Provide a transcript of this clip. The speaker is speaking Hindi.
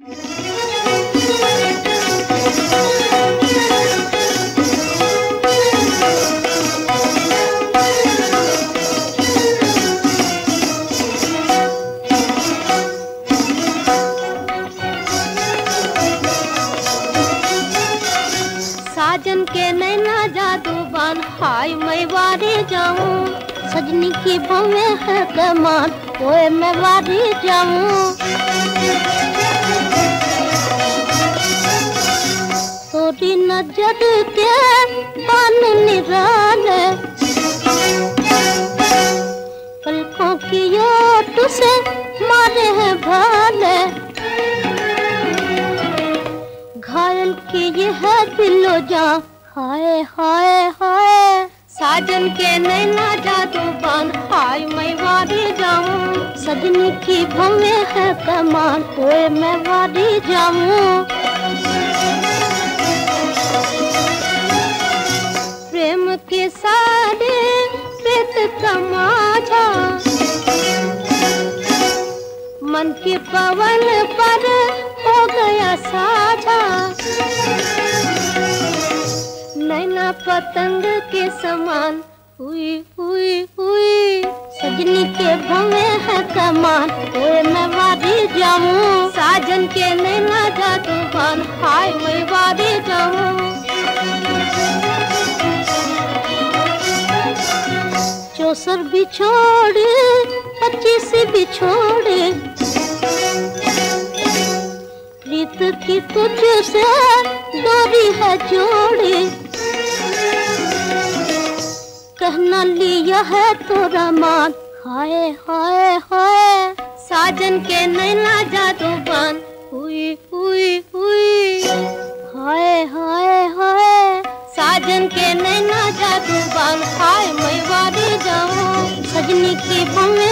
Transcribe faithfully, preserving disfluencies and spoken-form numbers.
साजन के नैना जादूबान हाय मैं वारी जाऊं, सजनी की भवे है कमान ओए मैं वारी जाऊं। तोरी नजर के बान निराले, पलकों की ओट से मारे हैं भाले, घायल की ये है दिलो जां हाय हाय हाय। साजन के नैना जादूबान हाय मैं वारी जाऊं, सजनी की भवे है कमान ओए मैं वारी जाऊं। प्रेम के सारे प्रीत का माझा, मन के पवन पर हो गया साझा, नैना पतंग के समान हुई हुई हुई, सजनी के भवे है कमान ओए मैं वारी जाऊं। साजन के नैना जादूबान हाय मैं वारी जाऊं। चौसर बिछोड़े पच्चीस बिछोड़े, प्रीत की तुझसे डोरी है जोड़ी, कहना लिया है तोरा मान हाय हाय हाय। साजन के नैना जादूबान हुई हुई हुई हाय हाय हाय। साजन के नैना जादूबान हाय मैं वारी जाऊं, सजनी की भवे